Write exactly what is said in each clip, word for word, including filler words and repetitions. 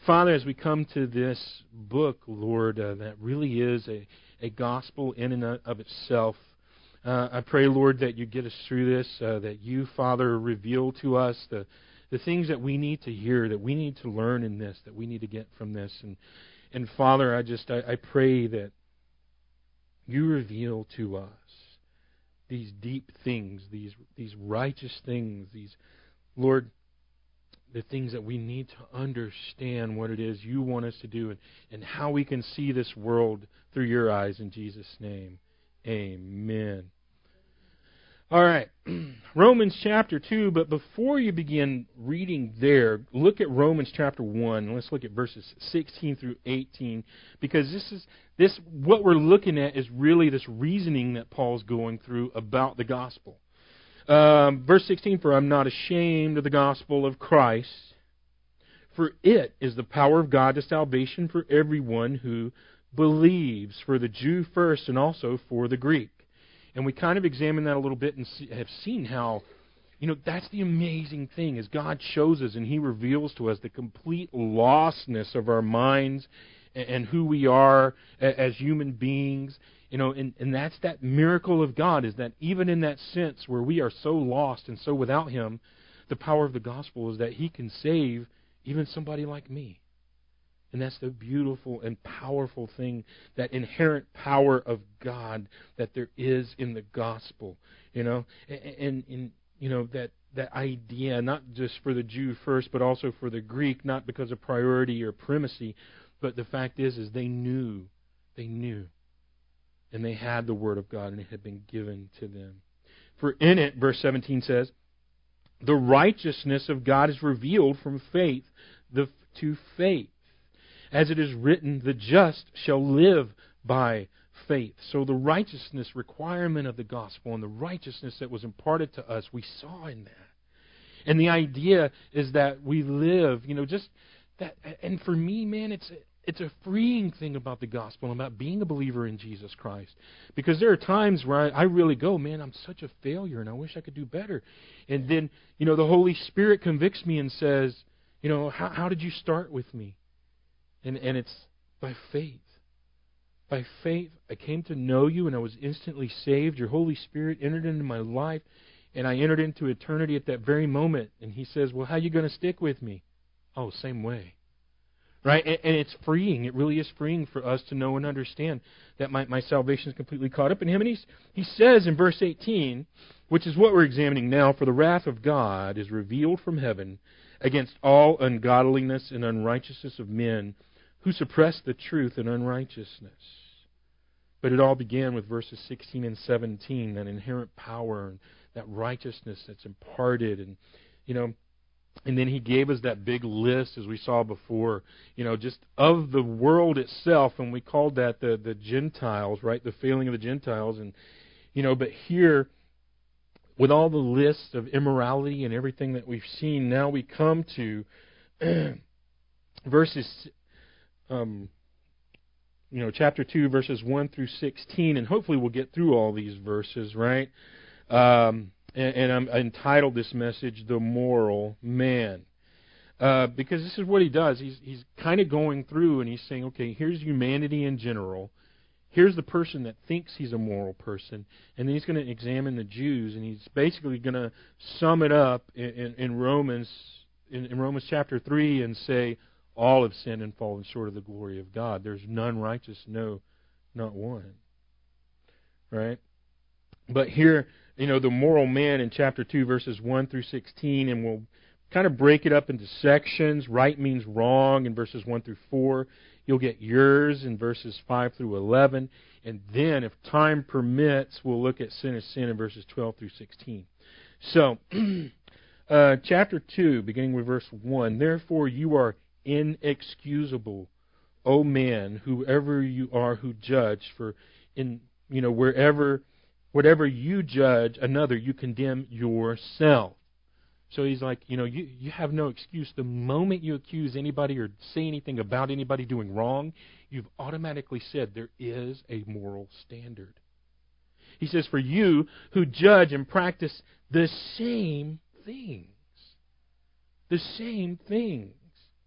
Father, as we come to this book, Lord, uh, that really is a, a gospel in and of itself, uh, I pray, Lord, that you get us through this, uh, that you, Father, reveal to us the, the things that we need to hear, that we need to learn in this, that we need to get from this. And, and Father, I just, I, I pray that you reveal to us these deep things, these these righteous things, these, Lord, the things that we need to understand what it is you want us to do and, and how we can see this world through your eyes. In Jesus' name, amen. All right, Romans chapter two, but before you begin reading there, look at Romans chapter one. Let's look at verses sixteen through eighteen, because this is this what we're looking at is really this reasoning that Paul's going through about the gospel. Um, verse sixteen, for I'm not ashamed of the gospel of Christ, for it is the power of God to salvation for everyone who believes, for the Jew first and also for the Greek. And we kind of examined that a little bit and see, have seen how, you know, that's the amazing thing, is God shows us and He reveals to us the complete lostness of our minds and, and who we are as human beings. You know, and, and that's that miracle of God, is that even in that sense where we are so lost and so without Him, the power of the gospel is that He can save even somebody like me. And that's the beautiful and powerful thing, that inherent power of God that there is in the gospel. You know, and, and, and you know that that idea, not just for the Jew first, but also for the Greek, not because of priority or primacy, but the fact is, is they knew, they knew, and they had the Word of God, and it had been given to them. For in it, verse seventeen says, the righteousness of God is revealed from faith the, to faith. As it is written, the just shall live by faith. So the righteousness requirement of the gospel and the righteousness that was imparted to us, we saw in that. And the idea is that we live, you know, just that. And for me, man, it's it's a freeing thing about the gospel, about being a believer in Jesus Christ. Because there are times where I, I really go, man, I'm such a failure and I wish I could do better. And then, you know, the Holy Spirit convicts me and says, you know, how, how did you start with me? And and it's by faith. By faith, I came to know you and I was instantly saved. Your Holy Spirit entered into my life, and I entered into eternity at that very moment. And He says, well, how are you going to stick with me? Oh, same way. Right? And, and it's freeing. It really is freeing for us to know and understand that my, my salvation is completely caught up in Him. And he's, He says in verse eighteen, which is what we're examining now, for the wrath of God is revealed from heaven against all ungodliness and unrighteousness of men who suppress the truth in unrighteousness. But it all began with verses sixteen and seventeen, that inherent power and that righteousness that's imparted. And, you know, and then He gave us that big list, as we saw before, you know, just of the world itself, and we called that the, the Gentiles, right, the failing of the Gentiles. And, you know, but here, with all the lists of immorality and everything that we've seen, now we come to verses Um, you know, chapter two, verses one through sixteen, and hopefully we'll get through all these verses, right? Um, and, and I'm I entitled this message, The Moral Man. Uh, because this is what he does. He's, he's kind of going through and he's saying, okay, here's humanity in general. Here's the person that thinks he's a moral person. And then he's going to examine the Jews, and he's basically going to sum it up in, in, in Romans in, in Romans chapter three and say, all have sinned and fallen short of the glory of God. There's none righteous, no, not one. Right? But here, you know, the moral man in chapter two, verses one through sixteen, and we'll kind of break it up into sections. Right means wrong in verses one through four. You'll get yours in verses five through eleven. And then, if time permits, we'll look at sin is sin in verses twelve through sixteen. So, uh, chapter two, beginning with verse one. Therefore you are inexcusable, O man, whoever you are who judge, for in you know wherever whatever you judge another, you condemn yourself. So he's like, you know, you, you have no excuse. The moment you accuse anybody or say anything about anybody doing wrong, you've automatically said there is a moral standard. He says, for you who judge and practice the same things. The same things.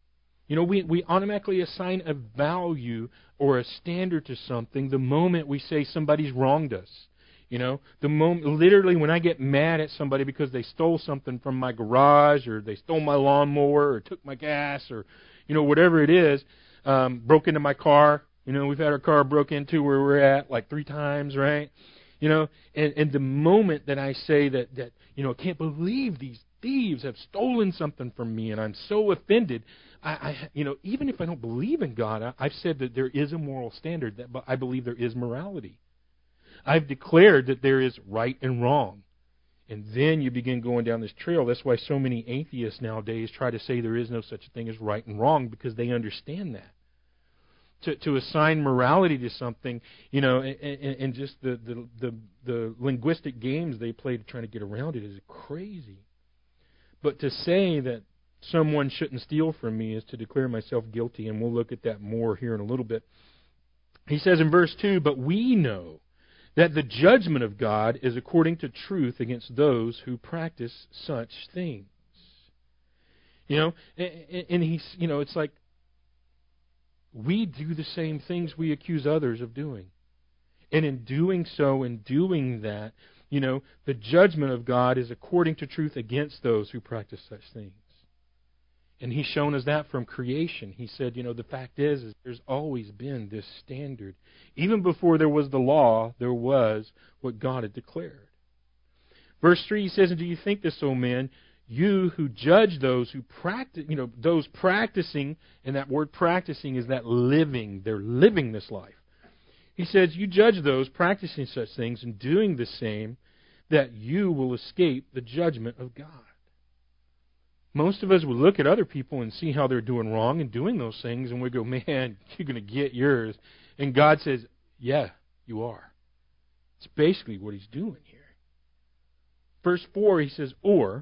You know, we, we automatically assign a value or a standard to something the moment we say somebody's wronged us. You know, the moment, literally when I get mad at somebody because they stole something from my garage, or they stole my lawnmower, or took my gas, or, you know, whatever it is, um, broke into my car. You know, we've had our car broke into where we're at like three times, right? You know, and, and the moment that I say that, that, you know, I can't believe these thieves have stolen something from me, and I'm so offended, I, I you know, even if I don't believe in God, I, I've said that there is a moral standard, that I believe there is morality. I've declared that there is right and wrong. And then you begin going down this trail. That's why so many atheists nowadays try to say there is no such thing as right and wrong, because they understand that. To, to assign morality to something, you know, and, and, and just the, the, the, the linguistic games they play to try to get around it is crazy. But to say that someone shouldn't steal from me is to declare myself guilty, and we'll look at that more here in a little bit. He says in verse two, "But we know that the judgment of God is according to truth against those who practice such things." You know, and, and he's, you know, it's like we do the same things we accuse others of doing. And in doing so, in doing that, you know, the judgment of God is according to truth against those who practice such things. And He's shown us that from creation. He said, you know, the fact is, is there's always been this standard. Even before there was the law, there was what God had declared. Verse three, he says, "And do you think this, O men, you who judge those who practice, you know, those practicing," and that word practicing is that living, they're living this life. He says, "You judge those practicing such things and doing the same, that you will escape the judgment of God." Most of us would look at other people and see how they're doing wrong and doing those things, and we go, "Man, you're going to get yours." And God says, "Yeah, you are." It's basically what He's doing here. Verse four, he says, or,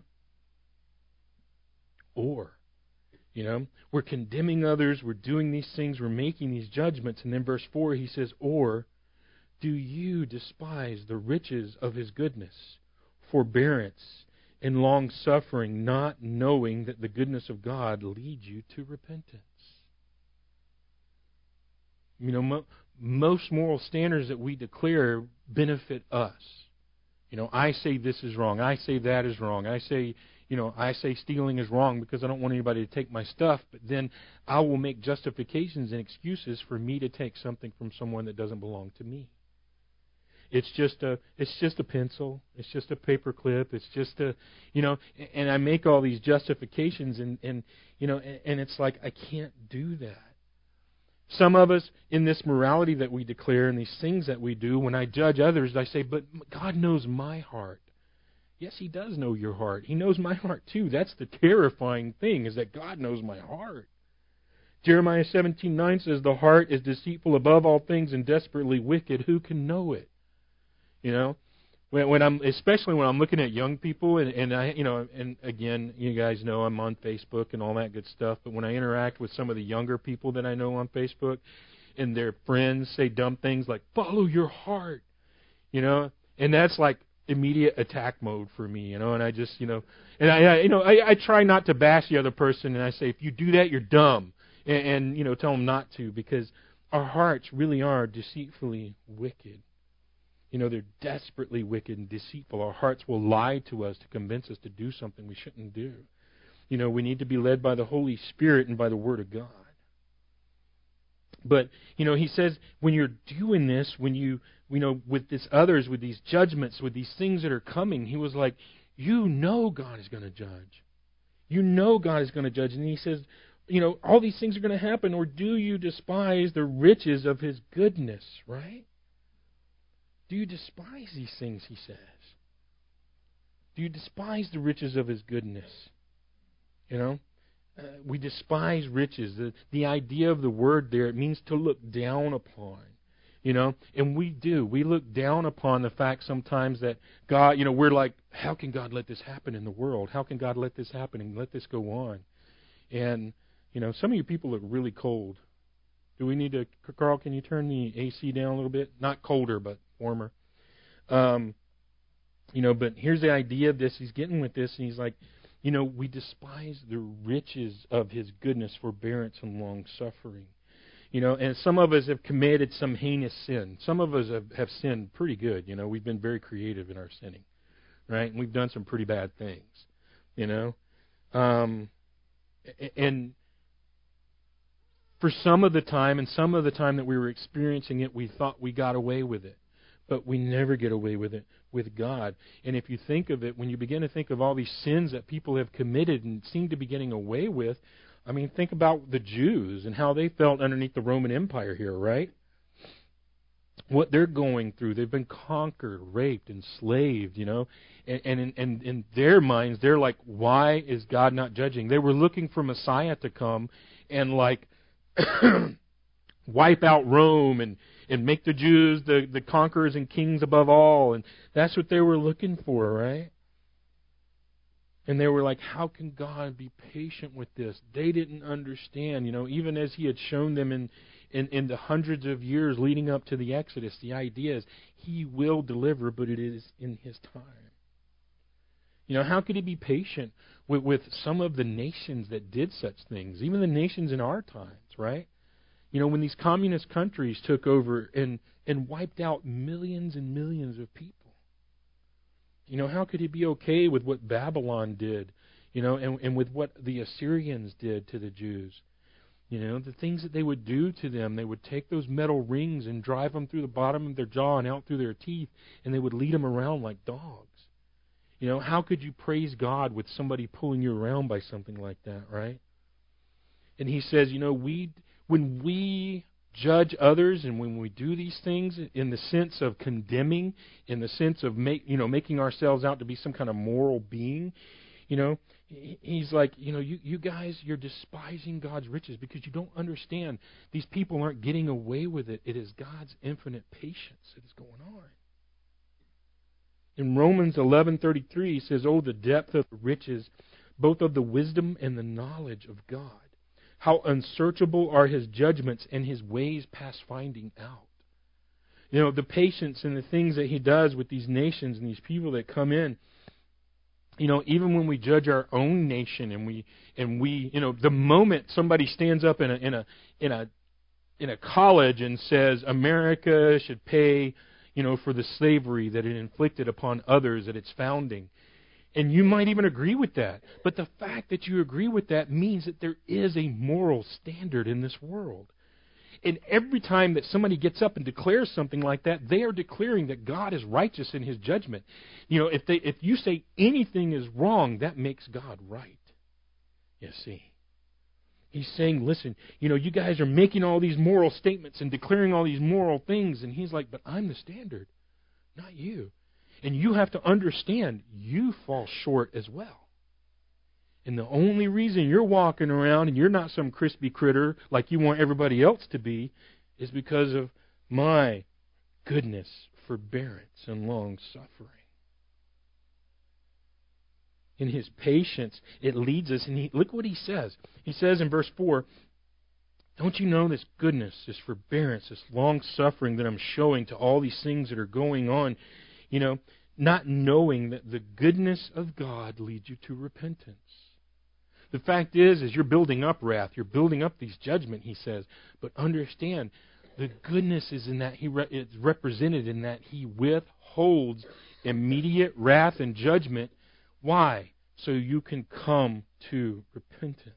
or, you know, we're condemning others, we're doing these things, we're making these judgments. And then verse four, he says, "Or, do you despise the riches of His goodness, forbearance, and long-suffering, not knowing that the goodness of God leads you to repentance?" You know, mo- most moral standards that we declare benefit us. You know, I say this is wrong. I say that is wrong. I say, you know, I say stealing is wrong because I don't want anybody to take my stuff. But then I will make justifications and excuses for me to take something from someone that doesn't belong to me. It's just a, it's just a pencil. It's just a paper clip. It's just a, you know, and I make all these justifications, and, and you know, and, and it's like I can't do that. Some of us, in this morality that we declare and these things that we do, when I judge others, I say, "But God knows my heart." Yes, He does know your heart. He knows my heart too. That's the terrifying thing, is that God knows my heart. Jeremiah seventeen nine says, "The heart is deceitful above all things and desperately wicked. Who can know it?" You know, when, when I'm, especially when I'm looking at young people, and, and I, you know, and again, you guys know I'm on Facebook and all that good stuff. But when I interact with some of the younger people that I know on Facebook, and their friends say dumb things like "follow your heart," you know, and that's like immediate attack mode for me, you know. And I just, you know, and I, I you know, I, I try not to bash the other person, and I say, if you do that, you're dumb, and, and you know, tell them not to, because our hearts really are deceitfully wicked. You know, they're desperately wicked and deceitful. Our hearts will lie to us to convince us to do something we shouldn't do. You know, we need to be led by the Holy Spirit and by the Word of God. But, you know, he says, when you're doing this, when you, you know, with this others, with these judgments, with these things that are coming, he was like, you know God is going to judge. You know God is going to judge. And he says, you know, all these things are going to happen, or do you despise the riches of His goodness, right? Do you despise these things, he says? Do you despise the riches of His goodness? You know, uh, we despise riches. The, the idea of the word there, it means to look down upon. You know, and we do. We look down upon the fact sometimes that God, you know, we're like, how can God let this happen in the world? How can God let this happen and let this go on? And, you know, some of you people look really cold. Do we need to, Carl, can you turn the A C down a little bit? Not colder, but warmer. Um, you know, but here's the idea of this. He's getting with this, and he's like, You know, we despise the riches of His goodness, forbearance, and long-suffering. You know, and some of us have committed some heinous sin. Some of us have, have sinned pretty good. You know, we've been very creative in our sinning, right? And we've done some pretty bad things, you know. Um, and for some of the time, and some of the time that we were experiencing it, we thought we got away with it. But we never get away with it with God. And if you think of it, when you begin to think of all these sins that people have committed and seem to be getting away with, I mean, think about the Jews and how they felt underneath the Roman Empire here, right? What they're going through. They've been conquered, raped, enslaved, you know. And, and in, and in their minds, they're like, why is God not judging? They were looking for Messiah to come and, like, wipe out Rome and, and make the Jews the, the conquerors and kings above all. And that's what they were looking for, right? And they were like, how can God be patient with this? They didn't understand, you know, even as He had shown them in, in, in the hundreds of years leading up to the Exodus, the idea is He will deliver, but it is in His time. You know, how could He be patient with, with some of the nations that did such things, even the nations in our times, right? You know, when these communist countries took over and, and wiped out millions and millions of people. You know, how could He be okay with what Babylon did, you know, and, and with what the Assyrians did to the Jews? You know, the things that they would do to them. They would take those metal rings and drive them through the bottom of their jaw and out through their teeth, and they would lead them around like dogs. You know, how could you praise God with somebody pulling you around by something like that, right? And He says, you know, we when we judge others and when we do these things in the sense of condemning, in the sense of make, you know, making ourselves out to be some kind of moral being, you know, He's like, you know, you, you guys, you're despising God's riches because you don't understand these people aren't getting away with it. It is God's infinite patience that is going on. In Romans eleven thirty-three, He says, oh, the depth of the riches, both of the wisdom and the knowledge of God. How unsearchable are His judgments and His ways past finding out. You know, the patience and the things that He does with these nations and these people that come in. You know, even when we judge our own nation and we and we, you know, the moment somebody stands up in a in a in a in a college and says America should pay, you know, for the slavery that it inflicted upon others at its founding. And you might even agree with that. But the fact that you agree with that means that there is a moral standard in this world. And every time that somebody gets up and declares something like that, they are declaring that God is righteous in His judgment. You know, if they if you say anything is wrong, that makes God right. You see. He's saying, listen, you know, you guys are making all these moral statements and declaring all these moral things. And He's like, but I'm the standard, not you. And you have to understand, you fall short as well. And the only reason you're walking around and you're not some crispy critter like you want everybody else to be is because of my goodness, forbearance, and long-suffering. In His patience, it leads us. And he, look what He says. He says in verse four, don't you know this goodness, this forbearance, this long-suffering that I'm showing to all these things that are going on? You know, not knowing that the goodness of God leads you to repentance. The fact is, is you're building up wrath. You're building up these judgment, He says. But understand, the goodness is in that He re- it's represented in that He withholds immediate wrath and judgment. Why? So you can come to repentance.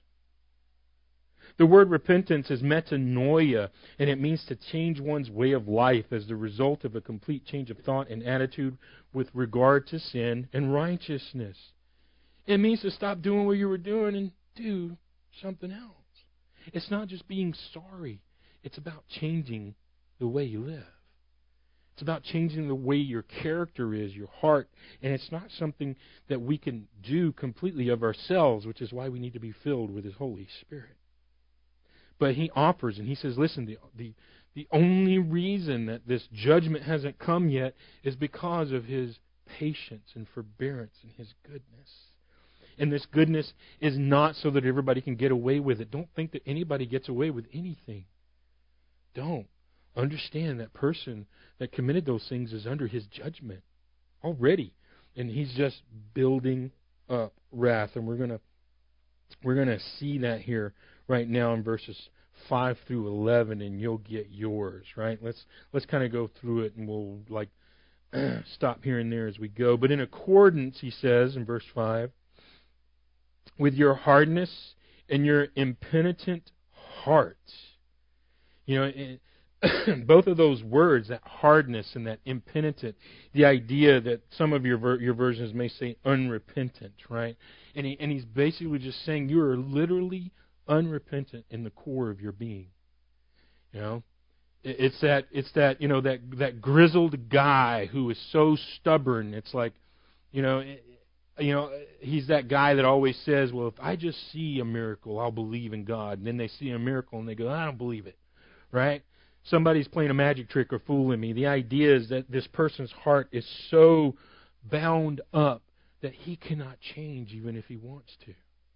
The word repentance is metanoia, and it means to change one's way of life as the result of a complete change of thought and attitude with regard to sin and righteousness. It means to stop doing what you were doing and do something else. It's not just being sorry. It's about changing the way you live. It's about changing the way your character is, your heart. And it's not something that we can do completely of ourselves, which is why we need to be filled with His Holy Spirit. But He offers, and He says, listen, the, the, the only reason that this judgment hasn't come yet is because of His patience and forbearance and His goodness. And this goodness is not so that everybody can get away with it. Don't think that anybody gets away with anything. Don't. Understand that person that committed those things is under His judgment already. And He's just building up wrath. And we're going to we're going to see that here right now in verses five through eleven, and you'll get yours, right? Let's let's kind of go through it, and we'll like stop here and there as we go. But in accordance, he says in verse five, with your hardness and your impenitent heart. You know, it, both of those words, that hardness and that impenitent, the idea that some of your ver- your versions may say unrepentant, right? And he, and he's basically just saying you are literally unrepentant in the core of your being. You know, it, it's that it's that you know that that grizzled guy who is so stubborn. It's like, you know, it, you know, he's that guy that always says, "Well, if I just see a miracle, I'll believe in God." And then they see a miracle and they go, "I don't believe it," right? Somebody's playing a magic trick or fooling me. The idea is that this person's heart is so bound up that he cannot change even if he wants to.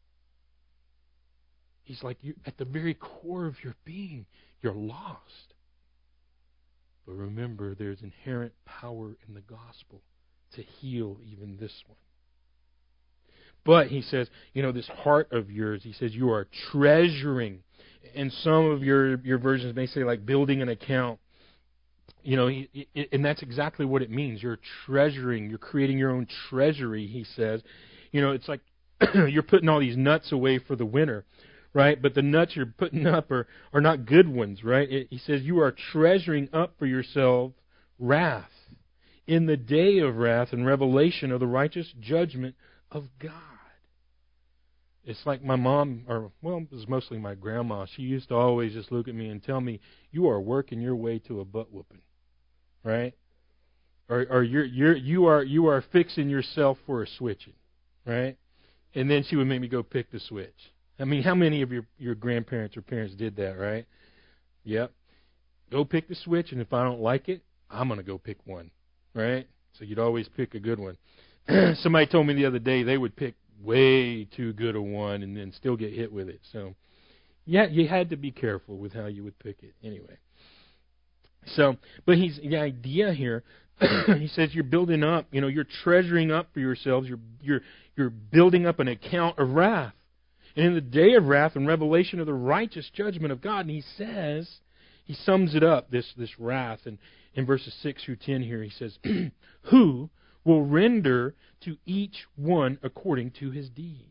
He's like, you, at the very core of your being, you're lost. But remember, there's inherent power in the gospel to heal even this one. But he says, you know, this heart of yours, he says, you are treasuring. And some of your, your versions may say like building an account. You know, and that's exactly what it means. You're treasuring. You're creating your own treasury, he says. You know, it's like you're putting all these nuts away for the winter, right? But the nuts you're putting up are, are not good ones, right? It, he says you are treasuring up for yourself wrath in the day of wrath and revelation of the righteous judgment of God. It's like my mom, or, well, it was mostly my grandma. She used to always just look at me and tell me, you are working your way to a butt whooping, right? Or, or you're, you're, you are, you are fixing yourself for a switching, right? And then she would make me go pick the switch. I mean, how many of your, your grandparents or parents did that, right? Yep. Go pick the switch, and if I don't like it, I'm going to go pick one, right? So you'd always pick a good one. Somebody told me the other day they would pick way too good a one and then still get hit with it. So, yeah, you had to be careful with how you would pick it anyway. So, but he's the idea here. He says you're building up. You know, you're treasuring up for yourselves. You're you're you're building up an account of wrath, and in the day of wrath and revelation of the righteous judgment of God. And he says, he sums it up, this this wrath, and in verses six through ten here he says, who will render to each one according to his deeds.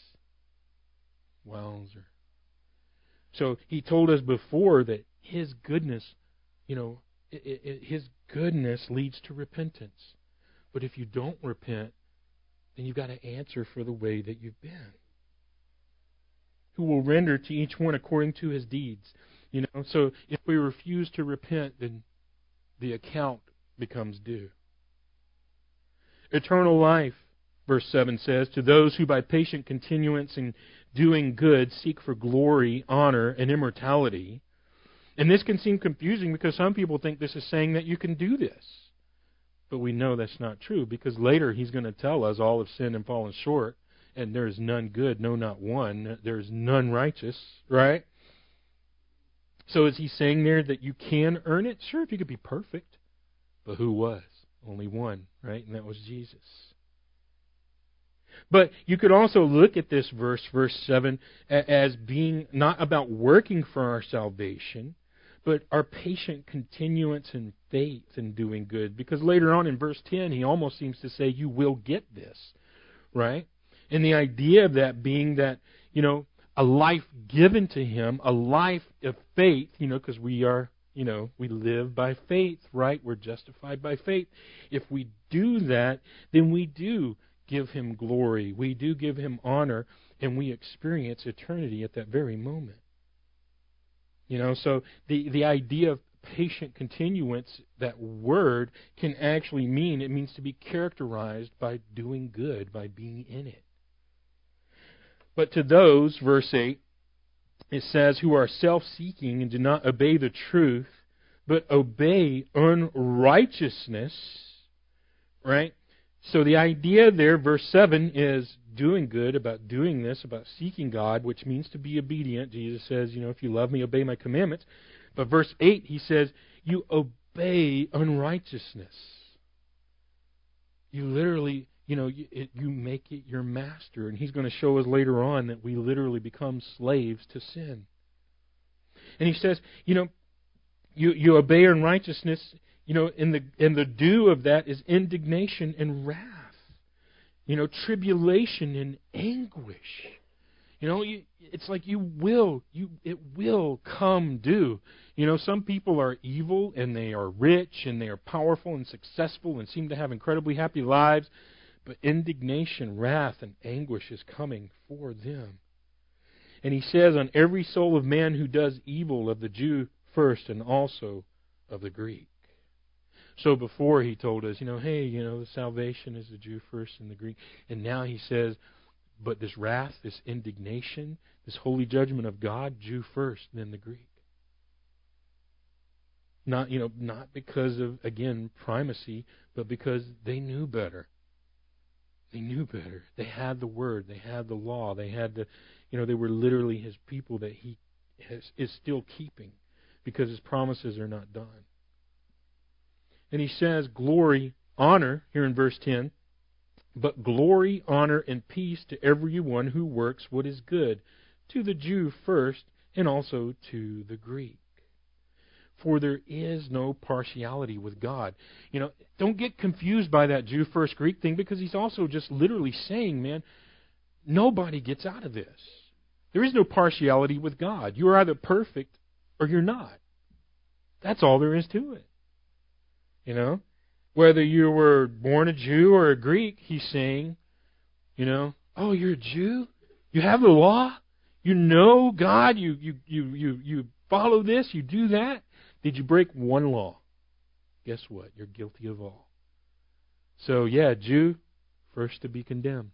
Wowzer. So he told us before that his goodness, you know, it, it, his goodness leads to repentance. But if you don't repent, then you've got to answer for the way that you've been. Who will render to each one according to his deeds. You know, so if we refuse to repent, then the account becomes due. Eternal life, verse seven says, to those who by patient continuance in doing good seek for glory, honor, and immortality. And this can seem confusing because some people think this is saying that you can do this. But we know that's not true, because later he's going to tell us all have sinned and fallen short, and there is none good, no, not one. There is none righteous, right? So is he saying there that you can earn it? Sure, if you could be perfect. But who was? Only one, right? And that was Jesus. But you could also look at this verse, verse seven, as being not about working for our salvation, but our patient continuance in faith in doing good. Because later on in verse ten, he almost seems to say, you will get this, right? And the idea of that being that, you know, a life given to him, a life of faith, you know, because we are, you know, we live by faith, right? We're justified by faith. If we do that, then we do give him glory. We do give him honor, and we experience eternity at that very moment. You know, so the, the idea of patient continuance, that word can actually mean, it means to be characterized by doing good, by being in it. But to those, verse eight, it says, who are self-seeking and do not obey the truth, but obey unrighteousness, right? So the idea there, verse seven, is doing good, about doing this, about seeking God, which means to be obedient. Jesus says, you know, if you love me, obey my commandments. But verse eight, he says, you obey unrighteousness. You literally, you know, you, it, you make it your master. And he's going to show us later on that we literally become slaves to sin. And he says, you know, you, you obey in righteousness, you know, in the in the due of that is indignation and wrath. You know, tribulation and anguish. You know, you, it's like you will, you it will come due. You know, some people are evil and they are rich and they are powerful and successful and seem to have incredibly happy lives. But indignation, wrath, and anguish is coming for them. And he says, on every soul of man who does evil, of the Jew first and also of the Greek. So before he told us, you know, hey, you know, the salvation is the Jew first and the Greek. And now he says, but this wrath, this indignation, this holy judgment of God, Jew first, then the Greek. Not, you know, not because of, again, primacy, but because they knew better. They knew better. They had the Word. They had the law. They had the, you know, they were literally His people that He has, is still keeping because His promises are not done. And He says, glory, honor, here in verse ten, but glory, honor, and peace to everyone who works what is good, to the Jew first, and also to the Greek. For there is no partiality with God. You know, don't get confused by that Jew first, Greek thing, because he's also just literally saying, man, nobody gets out of this. There is no partiality with God. You're either perfect or you're not. That's all there is to it. You know, whether you were born a Jew or a Greek, he's saying, you know, oh, you're a Jew? You have the law? You know God? You you you you, you follow this? You do that? Did you break one law? Guess what? You're guilty of all. So, yeah, Jew, first to be condemned.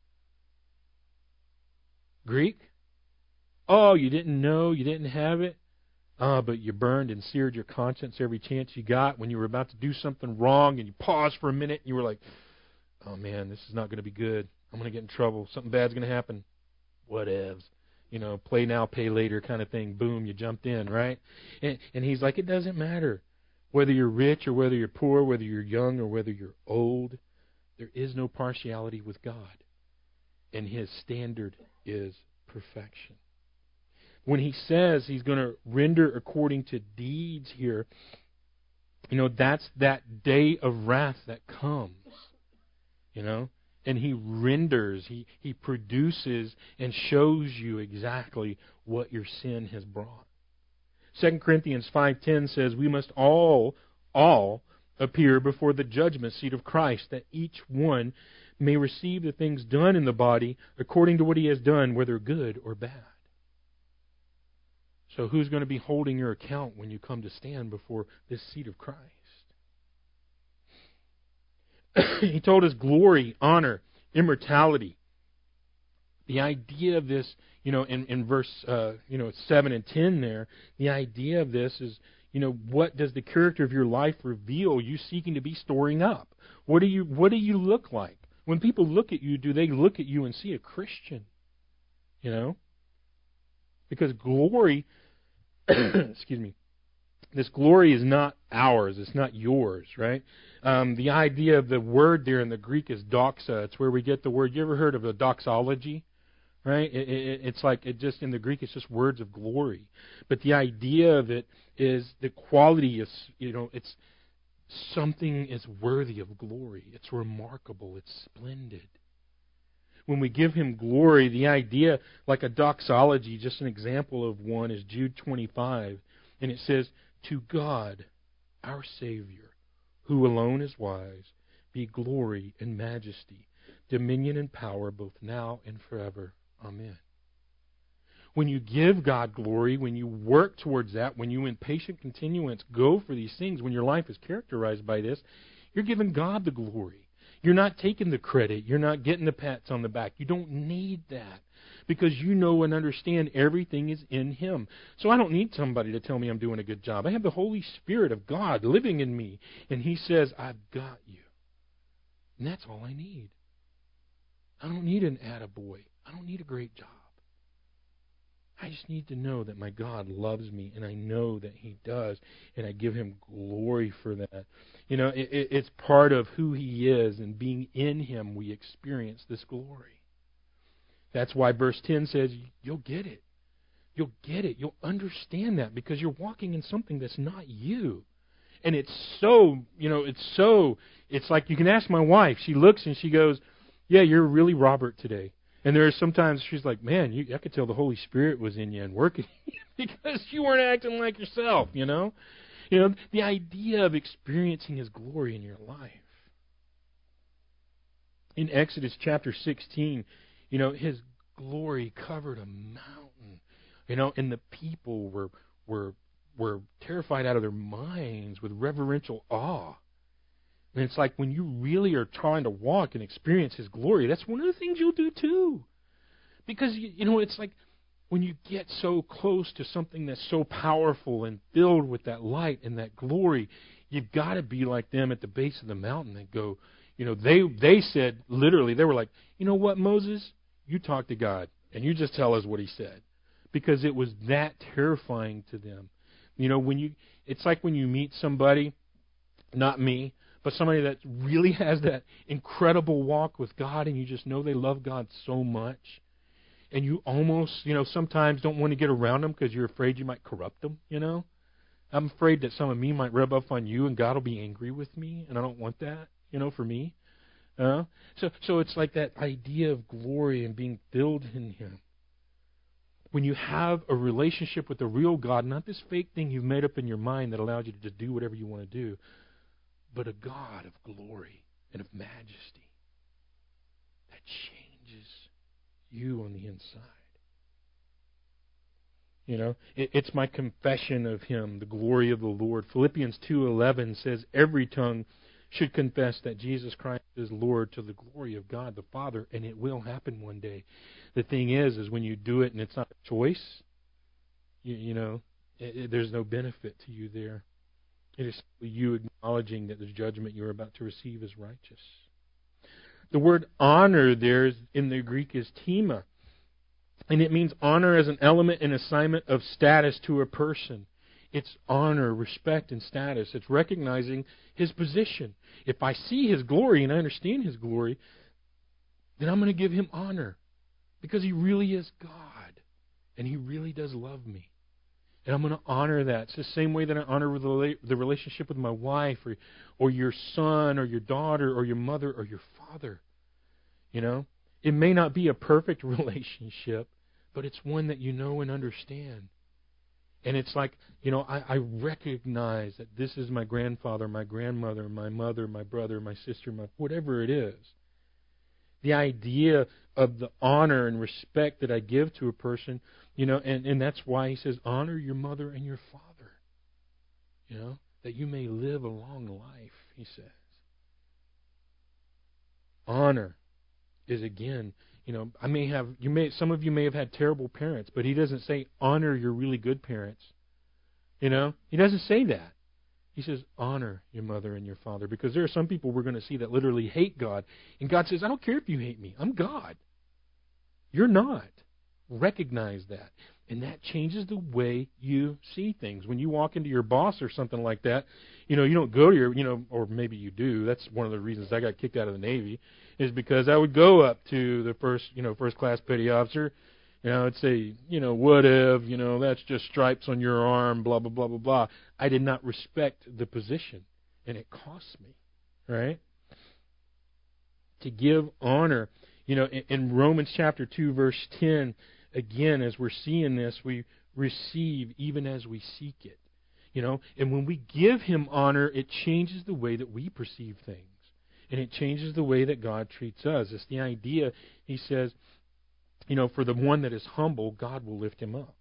Greek? Oh, you didn't know, you didn't have it? Ah, but you burned and seared your conscience every chance you got when you were about to do something wrong and you paused for a minute and you were like, oh, man, this is not going to be good. I'm going to get in trouble. Something bad's going to happen. Whatevs. You know, play now, pay later kind of thing. Boom, you jumped in, right? And, and he's like, it doesn't matter whether you're rich or whether you're poor, whether you're young or whether you're old. There is no partiality with God. And His standard is perfection. When He says He's going to render according to deeds here, you know, that's that day of wrath that comes, you know. And He renders, he, he produces and shows you exactly what your sin has brought. Second Corinthians five ten says, we must all, all appear before the judgment seat of Christ, that each one may receive the things done in the body according to what he has done, whether good or bad. So who's going to be holding your account when you come to stand before this seat of Christ? He told us glory, honor, immortality. The idea of this, you know, in, in verse, uh, you know, seven and ten there, the idea of this is, you know, what does the character of your life reveal? You seeking to be storing up. What do you, what do you look like? When people look at you, do they look at you and see a Christian? You know? Because glory, excuse me, this glory is not ours. It's not yours, right? Um, the idea of the word there in the Greek is doxa. It's where we get the word. You ever heard of a doxology? Right? It, it, it's like it just in the Greek, it's just words of glory. But the idea of it is the quality is, you know, it's something is worthy of glory. It's remarkable. It's splendid. When we give Him glory, the idea, like a doxology, just an example of one, is Jude twenty-five. And it says, to God, our Savior, who alone is wise, be glory and majesty, dominion and power, both now and forever. Amen. When you give God glory, when you work towards that, when you in patient continuance go for these things, when your life is characterized by this, you're giving God the glory. You're not taking the credit. You're not getting the pats on the back. You don't need that because you know and understand everything is in Him. So I don't need somebody to tell me I'm doing a good job. I have the Holy Spirit of God living in me, and He says, I've got you. And that's all I need. I don't need an attaboy. I don't need a great job. I just need to know that my God loves me, and I know that He does, and I give Him glory for that. You know, it, it, it's part of who He is, and being in Him, we experience this glory. That's why verse ten says, you'll get it. You'll get it. You'll understand that because you're walking in something that's not you. And it's so, you know, it's so, it's like you can ask my wife. She looks and she goes, yeah, you're really Robert today. And there are sometimes she's like, man, you, I could tell the Holy Spirit was in you and working because you weren't acting like yourself, you know. You know, the idea of experiencing His glory in your life. In Exodus chapter sixteen, you know, His glory covered a mountain, you know, and the people were were were terrified out of their minds with reverential awe. And it's like when you really are trying to walk and experience His glory, that's one of the things you'll do too. Because, you know, it's like when you get so close to something that's so powerful and filled with that light and that glory, you've got to be like them at the base of the mountain that go, you know, they they said, literally, they were like, you know what, Moses? You talk to God and you just tell us what He said. Because it was that terrifying to them. You know, when you, it's like when you meet somebody, not me, but somebody that really has that incredible walk with God and you just know they love God so much. And you almost, you know, sometimes don't want to get around them because you're afraid you might corrupt them, you know. I'm afraid that some of me might rub off on you and God will be angry with me, and I don't want that, you know, for me. Uh, so, so it's like that idea of glory and being filled in Him. When you have a relationship with the real God, not this fake thing you've made up in your mind that allows you to just do whatever you want to do, but a God of glory and of majesty that changes you on the inside. You know, it, it's my confession of Him, the glory of the Lord. Philippians two eleven says, every tongue should confess that Jesus Christ is Lord to the glory of God the Father, and it will happen one day. The thing is, is when you do it and it's not a choice, you, you know, it, it, there's no benefit to you there. It is you acknowledging that the judgment you're about to receive is righteous. The word honor there is, in the Greek is tima, and it means honor as an element and assignment of status to a person. It's honor, respect, and status. It's recognizing His position. If I see His glory and I understand His glory, then I'm going to give Him honor because He really is God and He really does love me. And I'm going to honor that. It's the same way that I honor the relationship with my wife or, or your son or your daughter or your mother or your father. You know, it may not be a perfect relationship, but it's one that you know and understand. And it's like, you know, I, I recognize that this is my grandfather, my grandmother, my mother, my brother, my sister, my whatever it is. The idea of the honor and respect that I give to a person, you know, and, and that's why He says, honor your mother and your father. You know, that you may live a long life, He says. Honor is, again, you know, I may have, you may, some of you may have had terrible parents, but He doesn't say honor your really good parents. You know, He doesn't say that. He says honor your mother and your father, because there are some people we're going to see that literally hate God. And God says, I don't care if you hate me. I'm God. You're not. Recognize that. And that changes the way you see things. When you walk into your boss or something like that, you know, you don't go to your, you know, or maybe you do. That's one of the reasons I got kicked out of the Navy, is because I would go up to the first, you know, first class petty officer, you know, I'd say, you know, what if, you know, that's just stripes on your arm, blah, blah, blah, blah, blah. I did not respect the position, and it cost me, right? To give honor, you know, in, in Romans chapter two, verse ten, again, as we're seeing this, we receive even as we seek it, you know. And when we give Him honor, it changes the way that we perceive things, and it changes the way that God treats us. It's the idea, He says, you know, for the one that is humble, God will lift him up.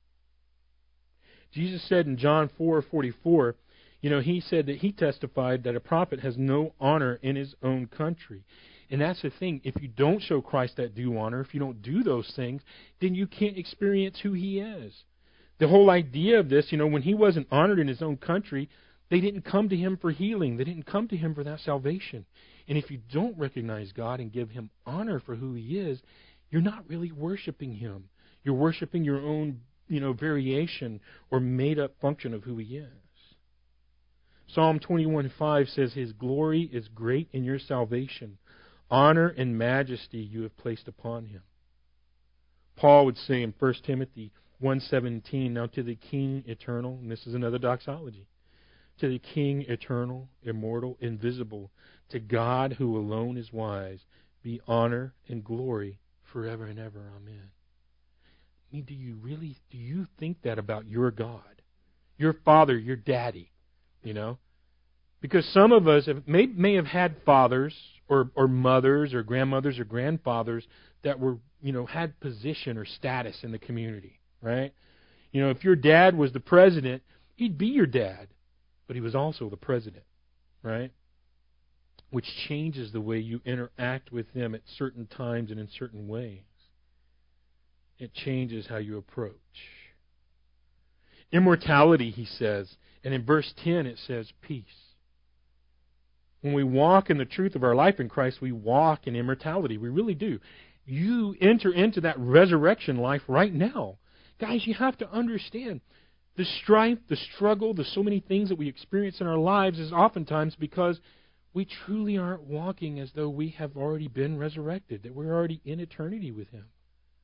Jesus said in John four forty-four, you know, He said that He testified that a prophet has no honor in his own country. And that's the thing. If you don't show Christ that due honor, if you don't do those things, then you can't experience who He is. The whole idea of this, you know, when He wasn't honored in His own country, they didn't come to Him for healing. They didn't come to Him for that salvation. And if you don't recognize God and give Him honor for who He is, you're not really worshiping Him. You're worshiping your own, you know, variation or made-up function of who He is. Psalm twenty-one five says, His glory is great in your salvation. Honor and majesty you have placed upon Him. Paul would say in First Timothy one seventeen, now to the King eternal, and this is another doxology, to the King eternal, immortal, invisible, to God who alone is wise, be honor and glory forever and ever. Amen. I mean, do you really, do you think that about your God? Your Father, your Daddy, you know? Because some of us have, may, may have had fathers or, or mothers or grandmothers or grandfathers that were, you know, had position or status in the community, right? You know, if your dad was the president, he'd be your dad, but he was also the president, right? Which changes the way you interact with them at certain times and in certain ways. It changes how you approach. Immortality, he says, and in verse ten it says peace. When we walk in the truth of our life in Christ, we walk in immortality. We really do. You enter into that resurrection life right now. Guys, you have to understand the strife, the struggle, the so many things that we experience in our lives is oftentimes because we truly aren't walking as though we have already been resurrected, that we're already in eternity with Him.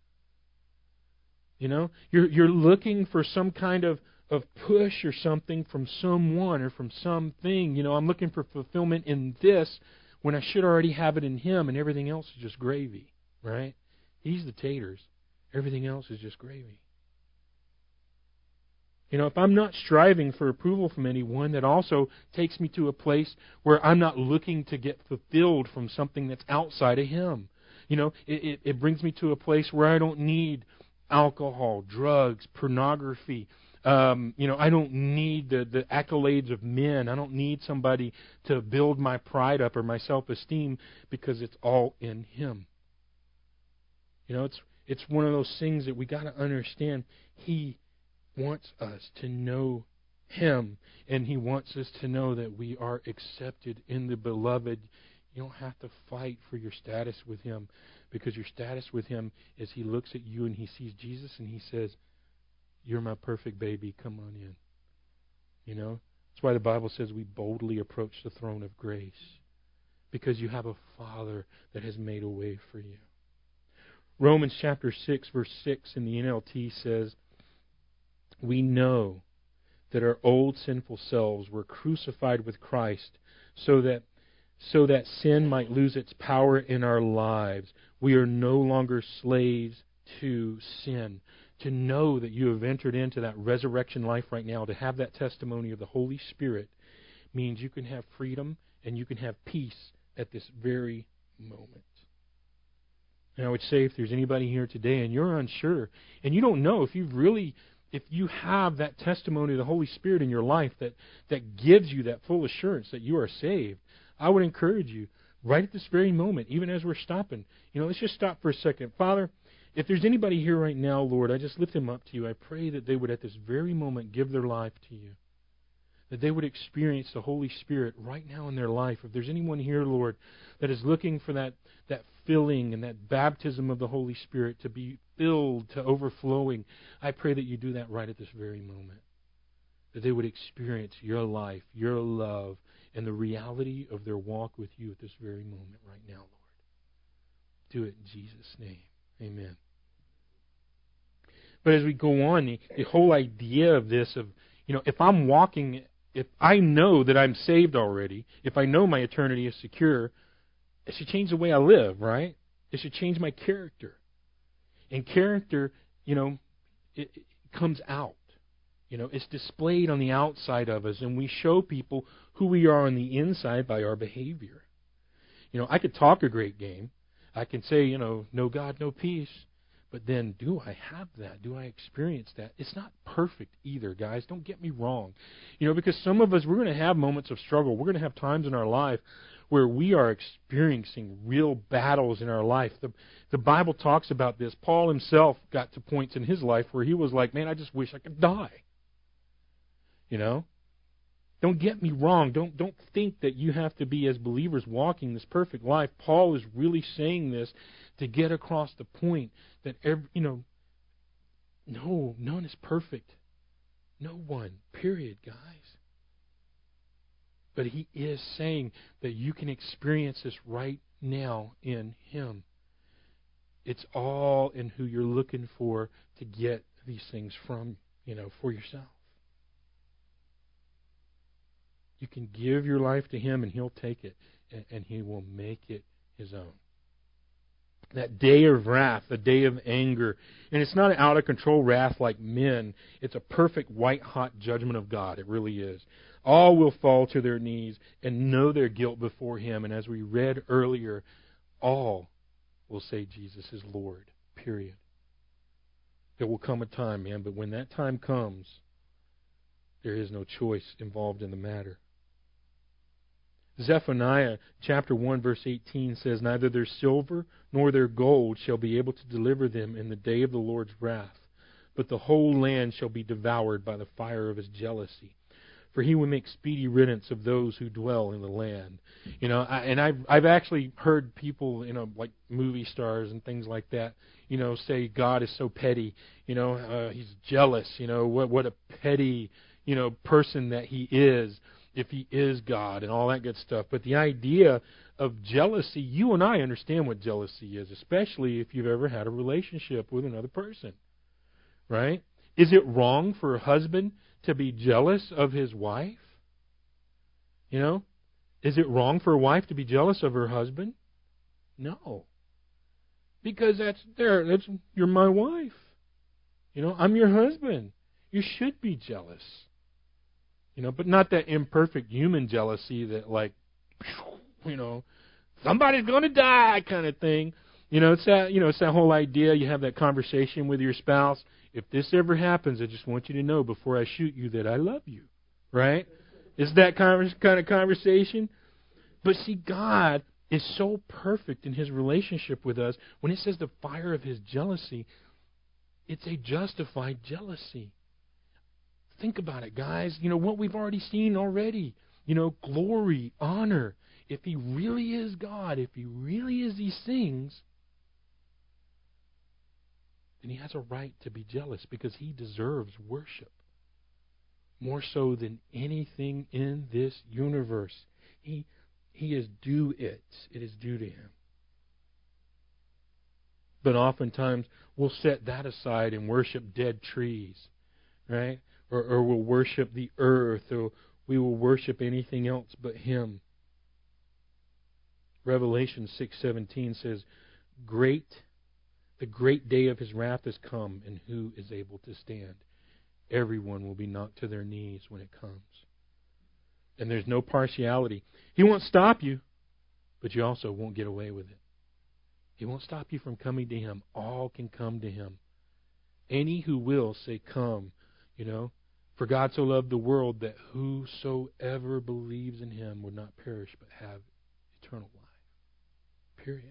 You know, you're you're looking for some kind of, of push or something from someone or from something. You know, I'm looking for fulfillment in this when I should already have it in Him, and everything else is just gravy, right? He's the taters. Everything else is just gravy. You know, if I'm not striving for approval from anyone, that also takes me to a place where I'm not looking to get fulfilled from something that's outside of Him. You know, it, it, it brings me to a place where I don't need alcohol, drugs, pornography. Um, you know, I don't need the, the accolades of men. I don't need somebody to build my pride up or my self-esteem because it's all in Him. You know, it's it's one of those things that we got to understand. He wants us to know Him, and He wants us to know that we are accepted in the Beloved. You don't have to fight for your status with Him, because your status with Him is He looks at you and He sees Jesus and He says, you're my perfect baby, come on in. You know, that's why the Bible says we boldly approach the throne of grace, because you have a Father that has made a way for you. Romans chapter six, verse six in the N L T says, we know that our old sinful selves were crucified with Christ so that so that sin might lose its power in our lives. We are no longer slaves to sin. To know that you have entered into that resurrection life right now, to have that testimony of the Holy Spirit, means you can have freedom and you can have peace at this very moment. And I would say if there's anybody here today and you're unsure, and you don't know if you've really, if you have that testimony of the Holy Spirit in your life that, that gives you that full assurance that you are saved, I would encourage you, right at this very moment, even as we're stopping, you know, let's just stop for a second. Father, if there's anybody here right now, Lord, I just lift them up to you. I pray that they would at this very moment give their life to you, that they would experience the Holy Spirit right now in their life. If there's anyone here, Lord, that is looking for that, that filling and that baptism of the Holy Spirit to be filled to overflowing, I pray that you do that right at this very moment, that they would experience your life, your love, and the reality of their walk with you at this very moment right now, Lord. Do it in Jesus' name. Amen. But as we go on, the, the whole idea of this, of, you know, if I'm walking, if I know that I'm saved already, if I know my eternity is secure, it should change the way I live, right? It should change my character. And character, you know, it, it comes out. You know, it's displayed on the outside of us, and we show people who we are on the inside by our behavior. You know, I could talk a great game. I can say, you know, no God, no peace. But then, do I have that? Do I experience that? It's not perfect either, guys. Don't get me wrong. You know, because some of us, we're going to have moments of struggle. We're going to have times in our life where we are experiencing real battles in our life. The, the Bible talks about this. Paul himself got to points in his life where he was like, man, I just wish I could die. You know? Don't get me wrong. Don't don't think that you have to be, as believers, walking this perfect life. Paul is really saying this to get across the point that every, you know, No, none is perfect. No one. Period, guys. But He is saying that you can experience this right now in Him. It's all in who you're looking for to get these things from, you know, for yourself. You can give your life to Him and He'll take it, and, and He will make it His own. That day of wrath, the day of anger, and it's not an out-of-control wrath like men. It's a perfect white-hot judgment of God. It really is. All will fall to their knees and know their guilt before Him. And as we read earlier, all will say Jesus is Lord, period. There will come a time, man, but when that time comes, there is no choice involved in the matter. Zephaniah chapter one verse eighteen says, "Neither their silver nor their gold shall be able to deliver them in the day of the Lord's wrath, but the whole land shall be devoured by the fire of His jealousy. For He will make speedy riddance of those who dwell in the land." You know, I, and I've I've actually heard people, you know, like movie stars and things like that, you know, say God is so petty. You know, uh, He's jealous. You know, what what a petty, you know, person that He is, if He is God and all that good stuff. But the idea of jealousy, you and I understand what jealousy is, especially if you've ever had a relationship with another person, right? Is it wrong for a husband to be jealous of his wife? You know, is it wrong for a wife to be jealous of her husband? No, because that's there. That's you're my wife. You know, I'm your husband. You should be jealous. You know, but not that imperfect human jealousy that, like, you know, somebody's going to die kind of thing. You know, it's that, you know, it's that whole idea. You have that conversation with your spouse. If this ever happens, I just want you to know before I shoot you that I love you. Right? It's that kind of conversation. But see, God is so perfect in His relationship with us. When it says the fire of His jealousy, it's a justified jealousy. Think about it, guys. You know, what we've already seen already. You know, glory, honor. If He really is God, if He really is these things, then He has a right to be jealous because He deserves worship. More so than anything in this universe. He, he is due it. It is due to Him. But oftentimes, we'll set that aside and worship dead trees, right? Or, or we'll worship the earth, or we will worship anything else but Him. Revelation six seventeen says, "Great, the great day of His wrath has come, and who is able to stand?" Everyone will be knocked to their knees when it comes. And there's no partiality. He won't stop you, but you also won't get away with it. He won't stop you from coming to Him. All can come to Him. Any who will say, "Come," you know. For God so loved the world that whosoever believes in Him would not perish but have eternal life. Period.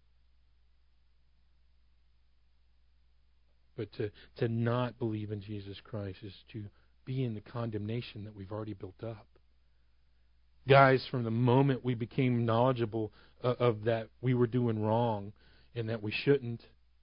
But to, to not believe in Jesus Christ is to be in the condemnation that we've already built up. Guys, from the moment we became knowledgeable of, of that we were doing wrong and that we shouldn't,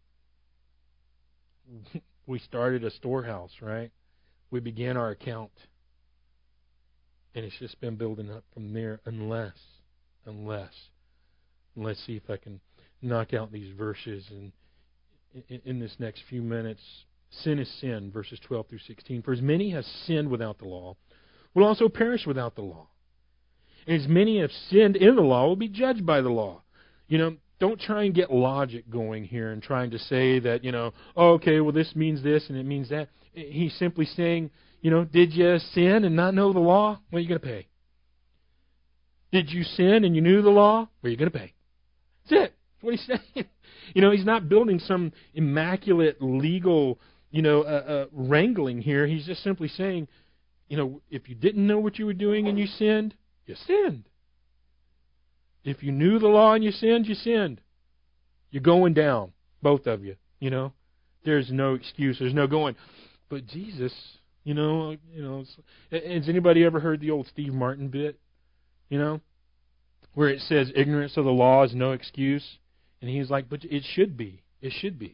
we started a storehouse, right? We began our account. And it's just been building up from there unless, unless, and let's see if I can knock out these verses and in, in this next few minutes. Sin is sin, verses twelve through sixteen. "For as many have sinned without the law will also perish without the law. And as many have sinned in the law will be judged by the law." You know, don't try and get logic going here and trying to say that, you know, oh, okay, well, this means this and it means that. He's simply saying, you know, did you sin and not know the law? What are you going to pay? Did you sin and you knew the law? What are you going to pay? That's it. That's what he's saying. You know, he's not building some immaculate legal, you know, uh, uh, wrangling here. He's just simply saying, you know, if you didn't know what you were doing and you sinned, you sinned. If you knew the law and you sinned, you sinned. You're going down, both of you. You know, there's no excuse. There's no going. But Jesus, you know, you know, has anybody ever heard the old Steve Martin bit? You know, where it says ignorance of the law is no excuse, and he's like, but it should be. It should be.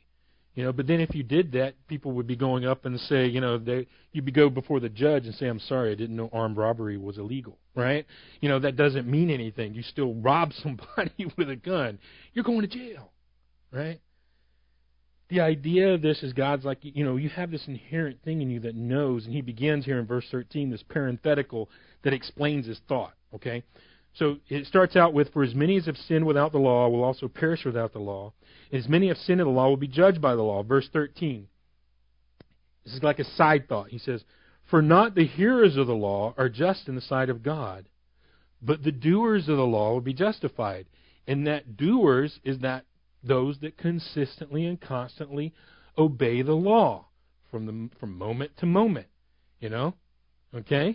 You know, but then if you did that, people would be going up and say, you know, they, you'd be go before the judge and say, I'm sorry, I didn't know armed robbery was illegal, right? You know, that doesn't mean anything. You still rob somebody with a gun. You're going to jail, right? The idea of this is God's like, you know, you have this inherent thing in you that knows, and he begins here in verse thirteen, this parenthetical that explains his thought, okay? So it starts out with, for as many as have sinned without the law will also perish without the law. As many have sinned in the law will be judged by the law. Verse thirteen. This is like a side thought. He says, for not the hearers of the law are just in the sight of God, but the doers of the law will be justified. And that doers is that those that consistently and constantly obey the law from the from moment to moment. You know? Okay?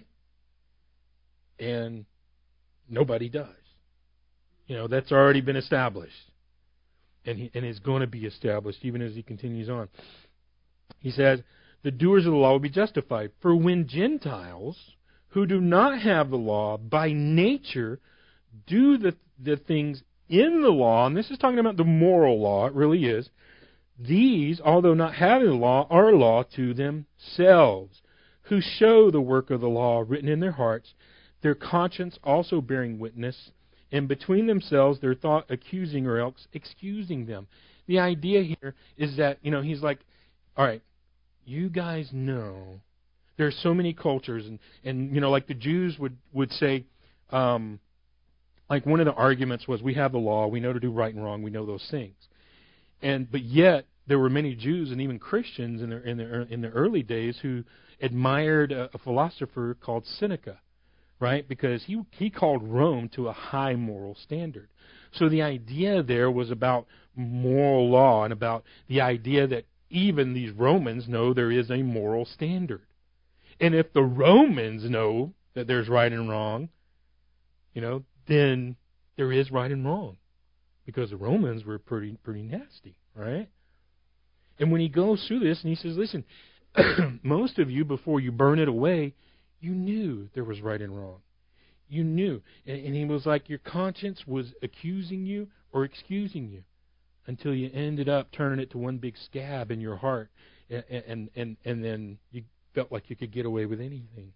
And nobody does. You know, that's already been established. And, he, and is going to be established even as he continues on. He says, the doers of the law will be justified. For when Gentiles who do not have the law by nature do the, the things in the law, and this is talking about the moral law, it really is, these, although not having the law, are law to themselves, who show the work of the law written in their hearts, their conscience also bearing witness, and between themselves their thought accusing or else excusing them. The idea here is that, you know, he's like, all right, you guys know there are so many cultures, and, and you know, like the Jews would, would say, um, like one of the arguments was, we have the law, we know to do right and wrong, we know those things. And but yet there were many Jews and even Christians in the in the in the early days who admired a, a philosopher called Seneca, right? Because he he called Rome to a high moral standard. So the idea there was about moral law and about the idea that even these Romans know there is a moral standard. And if the Romans know that there's right and wrong, you know, then there is right and wrong. Because the Romans were pretty pretty nasty, right? And when he goes through this and he says, listen, most of you, before you burn it away, you knew there was right and wrong. You knew. And, and he was like, your conscience was accusing you or excusing you until you ended up turning it to one big scab in your heart. And, and, and, and then you felt like you could get away with anything.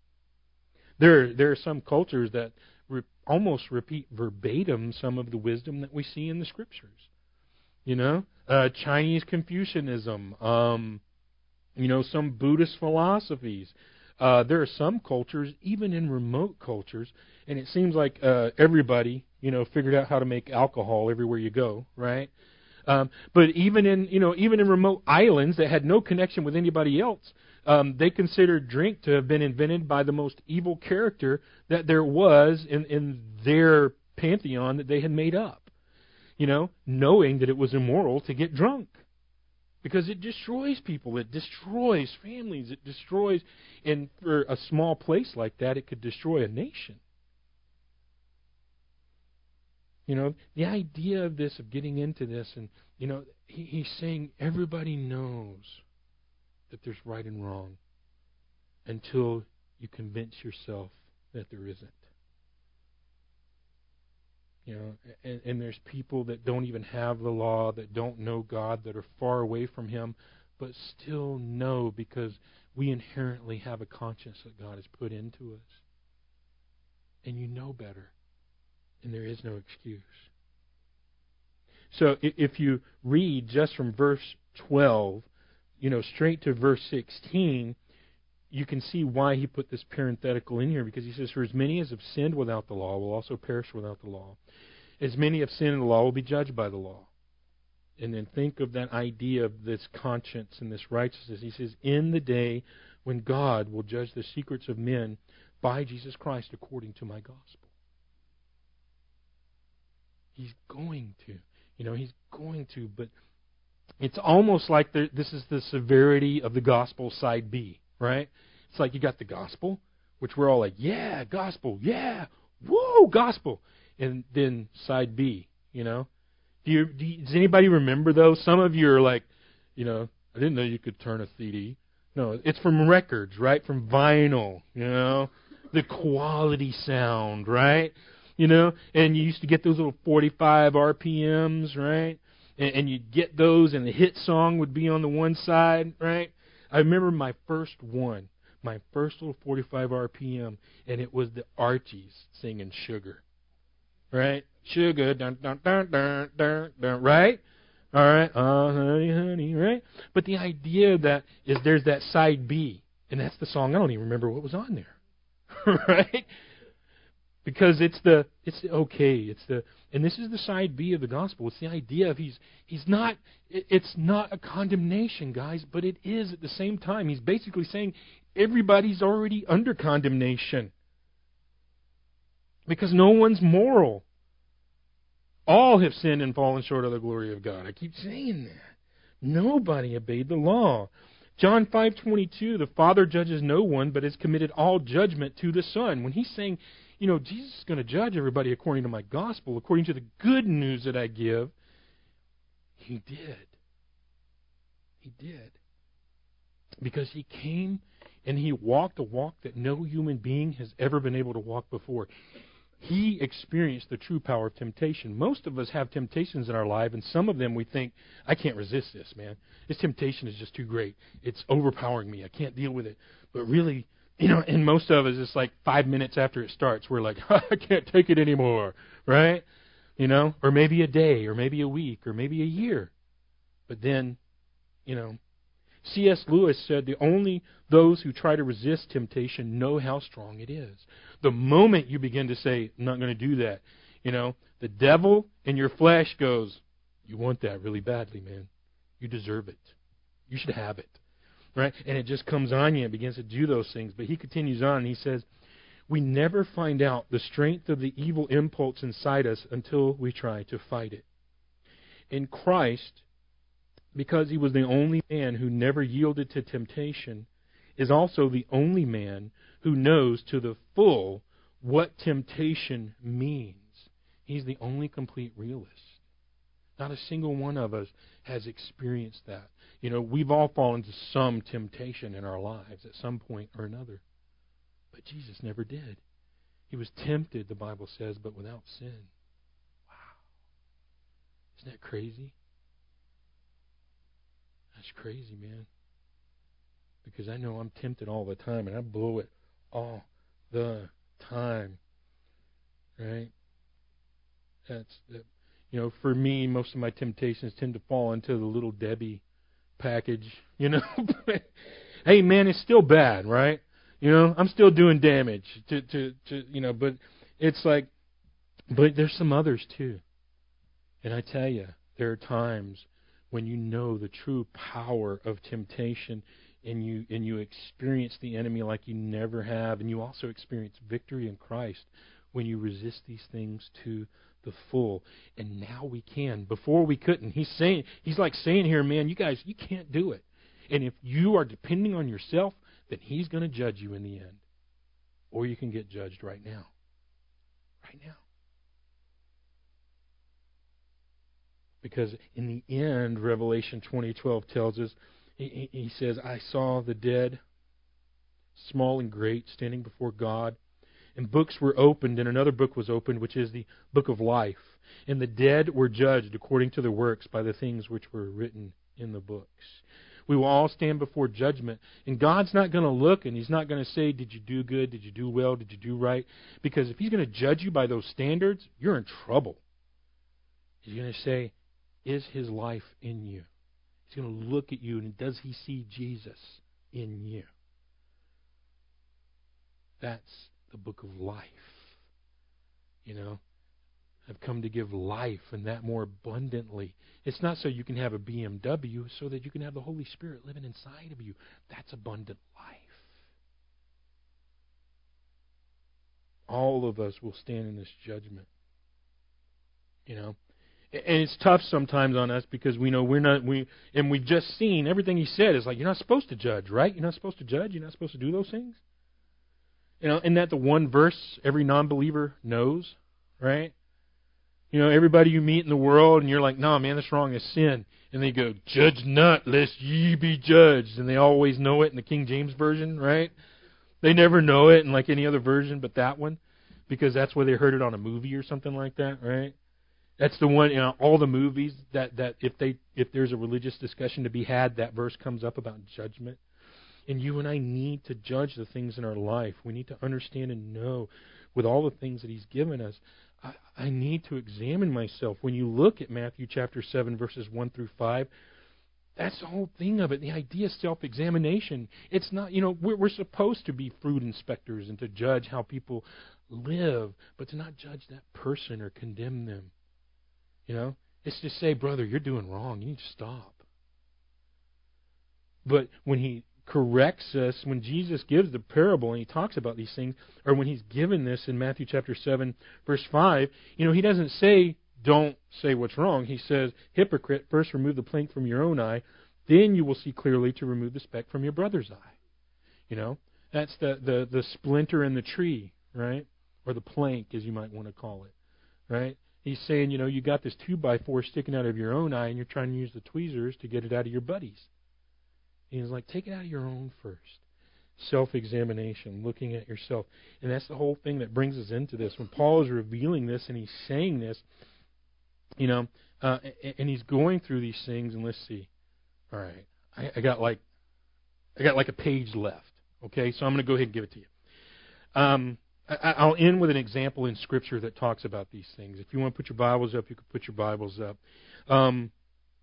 There, there are some cultures that re- almost repeat verbatim some of the wisdom that we see in the Scriptures. You know, uh, Chinese Confucianism, um, you know, some Buddhist philosophies. Uh, there are some cultures, even in remote cultures, and it seems like uh, everybody, you know, figured out how to make alcohol everywhere you go, right? Um, but even in, you know, even in remote islands that had no connection with anybody else, um, they considered drink to have been invented by the most evil character that there was in, in their pantheon that they had made up. You know, knowing that it was immoral to get drunk. Because it destroys people. It destroys families. It destroys, and for a small place like that, it could destroy a nation. You know, the idea of this, of getting into this, and, you know, he, he's saying everybody knows that there's right and wrong until you convince yourself that there isn't. You know, and, and there's people that don't even have the law, that don't know God, that are far away from Him, but still know because we inherently have a conscience that God has put into us. And you know better. And there is no excuse. So if you read just from verse twelve, you know, straight to verse sixteen, you can see why he put this parenthetical in here, because he says, for as many as have sinned without the law will also perish without the law. As many have sinned in the law will be judged by the law. And then think of that idea of this conscience and this righteousness. He says, in the day when God will judge the secrets of men by Jesus Christ according to my gospel. He's going to. You know, he's going to, but it's almost like there, this is the severity of the gospel side B. Right? It's like you got the gospel, which we're all like, yeah, gospel, yeah, woo, gospel. And then side B, you know. Do you, do you, does anybody remember those? Some of you are like, you know, I didn't know you could turn a C D. No, it's from records, right? From vinyl, you know. The quality sound, right? You know, and you used to get those little forty-five R P Ms, right? and, and you'd get those, and the hit song would be on the one side, right? I remember my first one, my first little forty-five R P M, and it was the Archies singing Sugar, right? Sugar, dun dun dun dun dun dun, right? All right, oh honey, honey, right? But the idea that is there's that side B, and that's the song. I don't even remember what was on there, right? Because it's the it's the okay, it's the and this is the side B of the gospel. It's the idea of he's he's not it, it's not a condemnation, guys, but it is at the same time. He's basically saying everybody's already under condemnation because no one's moral. All have sinned and fallen short of the glory of God. I keep saying that. Nobody obeyed the law. John five twenty-two, the Father judges no one, but has committed all judgment to the Son. When he's saying, you know, Jesus is going to judge everybody according to my gospel, according to the good news that I give, he did. He did. Because he came and he walked a walk that no human being has ever been able to walk before. He experienced the true power of temptation. Most of us have temptations in our life, and some of them we think, I can't resist this, man. This temptation is just too great. It's overpowering me. I can't deal with it. But really, you know, and most of us, it's like five minutes after it starts, we're like, I can't take it anymore, right? You know, or maybe a day, or maybe a week, or maybe a year. But then, you know, C S Lewis said, the only those who try to resist temptation know how strong it is. The moment you begin to say, I'm not going to do that, you know, the devil in your flesh goes, you want that really badly, man. You deserve it. You should have it. Right? And it just comes on you and begins to do those things. But he continues on and he says, we never find out the strength of the evil impulse inside us until we try to fight it. In Christ, because he was the only man who never yielded to temptation, is also the only man who knows to the full what temptation means. He's the only complete realist. Not a single one of us has experienced that. You know, we've all fallen to some temptation in our lives at some point or another. But Jesus never did. He was tempted, the Bible says, but without sin. Wow. Isn't that crazy? That's crazy, man. Because I know I'm tempted all the time, and I blow it all the time. Right? That's, that, you know, for me, most of my temptations tend to fall into the Little Debbie package, you know. Hey, man, it's still bad, right? You know, I'm still doing damage to, to, to, you know, but it's like, but there's some others too. And I tell you, there are times when you know the true power of temptation and you and you experience the enemy like you never have, and you also experience victory in Christ when you resist these things to the full. And now we can. Before we couldn't. He's saying, he's like saying here, man, you guys, you can't do it. And if you are depending on yourself, then he's going to judge you in the end. Or you can get judged right now. Right now. Because in the end, Revelation twenty twelve tells us, he, he says, I saw the dead, small and great, standing before God. And books were opened, and another book was opened, which is the book of life. And the dead were judged according to their works by the things which were written in the books. We will all stand before judgment. And God's not going to look, and he's not going to say, did you do good? Did you do well? Did you do right? Because if he's going to judge you by those standards, you're in trouble. He's going to say, is his life in you? He's going to look at you, and does he see Jesus in you? That's the book of life. You know, I've come to give life, and that more abundantly. It's not so you can have a B M W, so that you can have the Holy Spirit living inside of you. That's abundant life. All of us will stand in this judgment. You know, and it's tough sometimes on us because we know we're not, we and we've just seen everything he said is like, you're not supposed to judge, right? You're not supposed to judge. You're not supposed to do those things. You know, isn't that the one verse every non-believer knows, right? You know, everybody you meet in the world, and you're like, no, man, that's wrong, it's sin. And they go, judge not, lest ye be judged. And they always know it in the King James Version, right? They never know it in like any other version but that one, because that's where they heard it on a movie or something like that, right? That's the one, you know, all the movies that, that if they if there's a religious discussion to be had, that verse comes up about judgment. And you and I need to judge the things in our life. We need to understand and know with all the things that He's given us. I, I need to examine myself. When you look at Matthew chapter seven, verses one through five, that's the whole thing of it. The idea of self-examination. It's not, you know, we're, we're supposed to be fruit inspectors and to judge how people live, but to not judge that person or condemn them. You know, it's to say, brother, you're doing wrong. You need to stop. But when He corrects us, when Jesus gives the parable and He talks about these things, or when He's given this in Matthew chapter seven, verse five, you know, He doesn't say, don't say what's wrong. He says, hypocrite, first remove the plank from your own eye, then you will see clearly to remove the speck from your brother's eye. You know, that's the, the, the splinter in the tree, right? Or the plank, as you might want to call it, right? He's saying, you know, you got this two by four sticking out of your own eye and you're trying to use the tweezers to get it out of your buddy's. And he's like, take it out of your own first. Self-examination, looking at yourself. And that's the whole thing that brings us into this. When Paul is revealing this and he's saying this, you know, uh, and he's going through these things, and let's see. All right, I, I got like, I got like a page left. Okay, so I'm going to go ahead and give it to you. Um, I, I'll end with an example in Scripture that talks about these things. If you want to put your Bibles up, you can put your Bibles up. Um,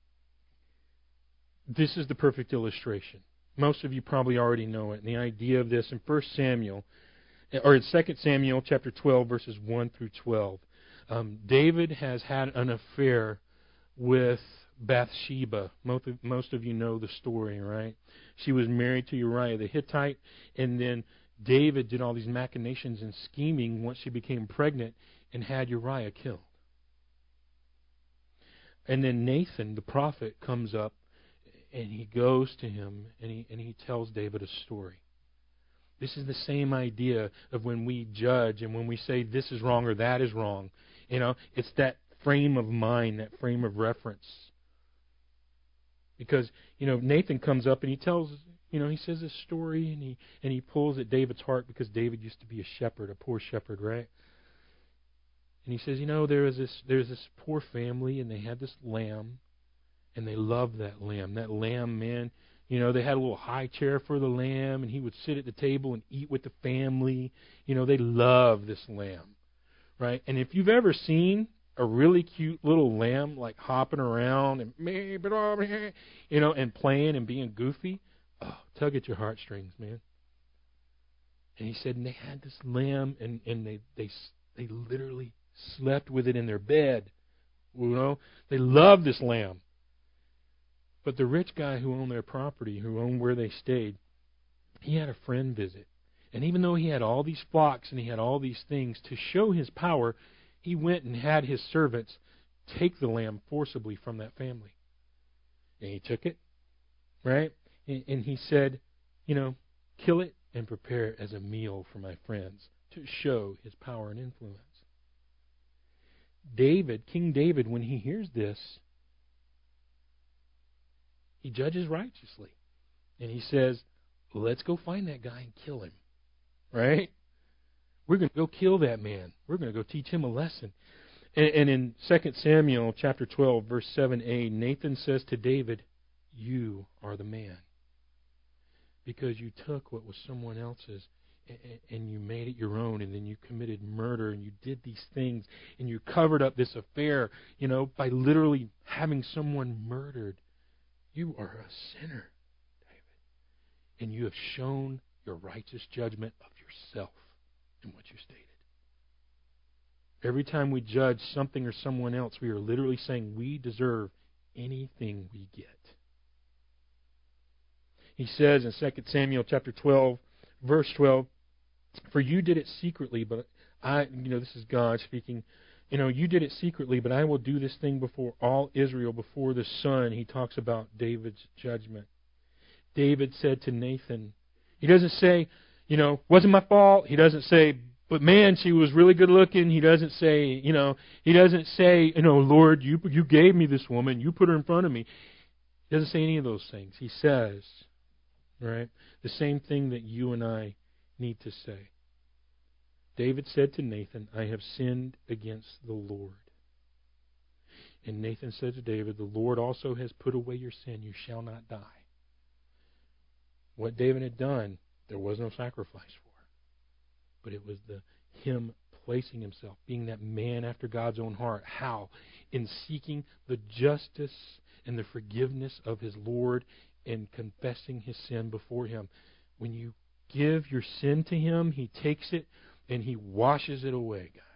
this is the perfect illustration. Most of you probably already know it. And the idea of this in First Samuel, or in Second Samuel chapter twelve, verses one through twelve. Um, David has had an affair with Bathsheba. Most of, most of you know the story, right? She was married to Uriah the Hittite, and then David did all these machinations and scheming once she became pregnant and had Uriah killed. And then Nathan, the prophet, comes up and he goes to him and he and he tells David a story. This is the same idea of when we judge and when we say this is wrong or that is wrong. You know, it's that frame of mind, that frame of reference. Because, you know, Nathan comes up and he tells, you know, he says this story and he and he pulls at David's heart because David used to be a shepherd, a poor shepherd, right? And he says, you know, there was this there's this poor family and they had this lamb and they loved that lamb. That lamb, man, you know, they had a little high chair for the lamb and he would sit at the table and eat with the family. You know, they love this lamb, right? And if you've ever seen a really cute little lamb like hopping around and, you know, and playing and being goofy, oh, tug at your heartstrings, man. And he said, and they had this lamb and, and they, they, they literally slept with it in their bed. You know, they loved this lamb. But the rich guy who owned their property, who owned where they stayed, he had a friend visit. And even though he had all these flocks and he had all these things, to show his power, he went and had his servants take the lamb forcibly from that family. And he took it, right? And, and he said, you know, kill it and prepare it as a meal for my friends to show his power and influence. David, King David, when he hears this, he judges righteously. And he says, let's go find that guy and kill him. Right? We're going to go kill that man. We're going to go teach him a lesson. And, and in Second Samuel chapter twelve, verse seven a, Nathan says to David, you are the man. Because you took what was someone else's and, and you made it your own, and then you committed murder, and you did these things, and you covered up this affair, you know, by literally having someone murdered. You are a sinner, David. And you have shown your righteous judgment of yourself in what you stated. Every time we judge something or someone else, we are literally saying we deserve anything we get. He says in Second Samuel chapter twelve, verse twelve, for you did it secretly, but I, you know, this is God speaking. You know, you did it secretly, but I will do this thing before all Israel, before the sun. He talks about David's judgment. David said to Nathan, he doesn't say, you know, wasn't my fault. He doesn't say, but man, she was really good looking. He doesn't say, you know, he doesn't say, you know, Lord, you you gave me this woman. You put her in front of me. He doesn't say any of those things. He says, right, the same thing that you and I need to say. David said to Nathan, I have sinned against the Lord. And Nathan said to David, the Lord also has put away your sin. You shall not die. What David had done, there was no sacrifice for. But it was the him placing himself, being that man after God's own heart. How? In seeking the justice and the forgiveness of his Lord and confessing his sin before him. When you give your sin to him, he takes it and he washes it away, guys.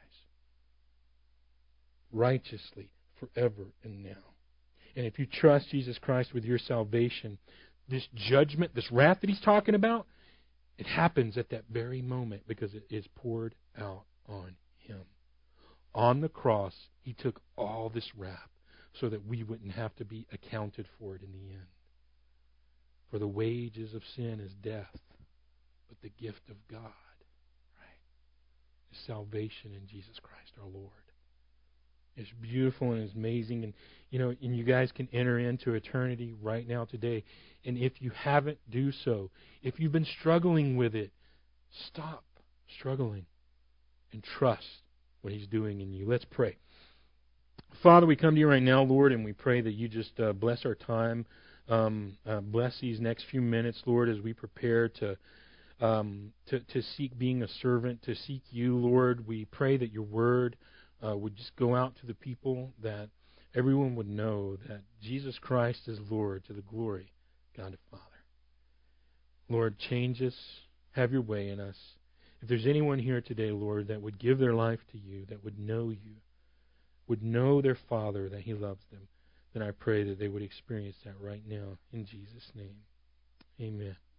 Righteously, forever and now. And if you trust Jesus Christ with your salvation, this judgment, this wrath that he's talking about, it happens at that very moment because it is poured out on him. On the cross, he took all this wrath so that we wouldn't have to be accounted for it in the end. For the wages of sin is death, but the gift of God, right, is salvation in Jesus Christ our Lord. It's beautiful and it's amazing. And, you know, and you guys can enter into eternity right now today. And if you haven't, do so. If you've been struggling with it, stop struggling and trust what he's doing in you. Let's pray. Father, we come to you right now, Lord, and we pray that you just uh, bless our time. Um, uh, bless these next few minutes, Lord, as we prepare to, um, to, to seek being a servant, to seek you, Lord. We pray that your word Uh, would just go out to the people, that everyone would know that Jesus Christ is Lord, to the glory of God the Father. Lord, change us. Have your way in us. If there's anyone here today, Lord, that would give their life to you, that would know you, would know their Father, that he loves them, then I pray that they would experience that right now in Jesus' name. Amen.